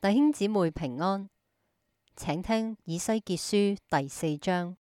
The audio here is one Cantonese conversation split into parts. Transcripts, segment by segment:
弟兄姊妹平安，請聽以西結書第4章。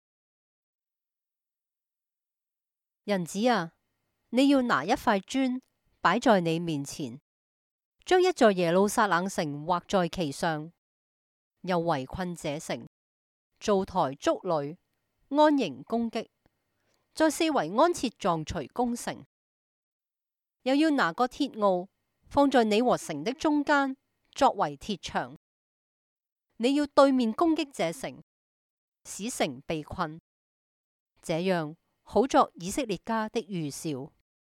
人子啊，你要拿一塊磚擺在你面前，將一座耶路撒冷城畫在其上，又圍困這城，造台築壘，安營攻擊，在四圍安設撞錘攻城。又要拿個鐵鏊放在你和城的中間，作為鐵牆。你要對面攻擊這城，使城被困，這樣好作以色列家的預兆。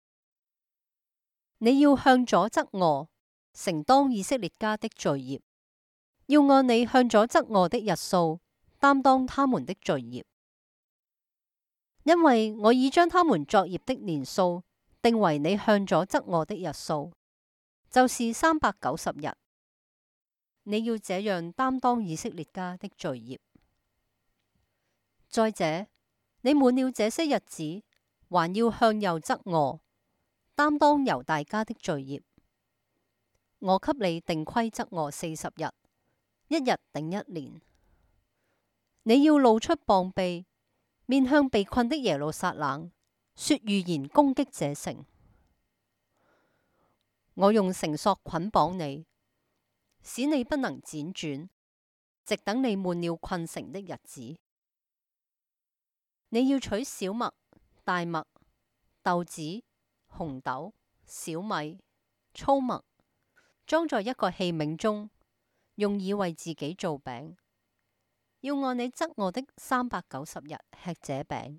你要向左側臥，承當以色列家的罪孽，要按你向左側臥的日數，擔當他們的罪孽，因為我已將他們作孽的年數定為你向左側臥的日數，就是390日。你要這樣擔當以色列家的罪孽。再者，你滿了這些日子，還要向右側臥，擔當猶大家的罪孽。我給你定規側臥40日，一日頂一年。你要露出膀臂，面向被困的耶路撒冷，說預言攻擊這城。我用繩索捆綁你，使你不能輾轉，直等你滿了困城的日子。你要取小麥、大麥、豆子、紅豆、小米、粗麥，裝在一個器皿中，用以為自己做餅。要按你側臥的390日吃這餅。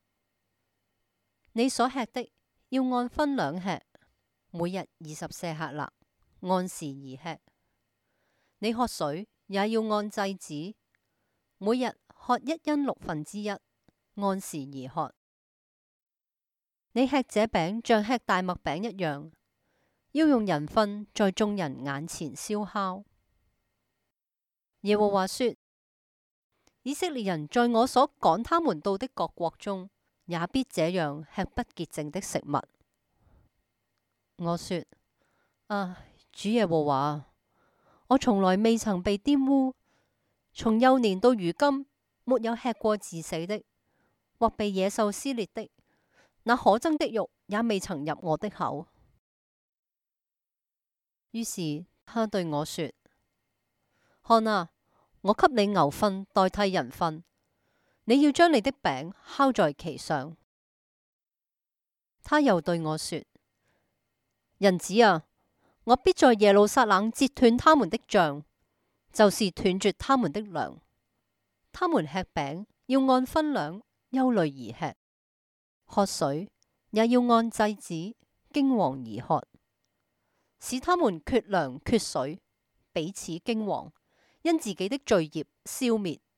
你所吃的要按分量吃，每日20舍客勒，按時而吃。你喝水也要按劑子，每日喝1欣1/6，按時而喝。你吃這餅像吃大麥餅一樣，要用人糞在眾人眼前燒烤。耶和華說：以色列人在我所趕他們到的各國中，也必這樣吃不潔淨的食物。我說：啊，主耶和華，我從來未曾被玷污，從幼年到如今，沒有吃過治死的，或被野獸撕裂的，那可憎的肉也未曾入我的口。於是他對我說：看啊，我給你牛糞代替人糞，你要將你的餅烤在其上。他又對我說：人子啊，我必在耶路撒冷截斷他們的杖，就是斷絕他們的糧。他們吃餅要按分量，憂慮而吃；喝水也要按劑子，驚惶而喝，使他們缺糧缺水，彼此驚惶，因自己的罪孽消滅。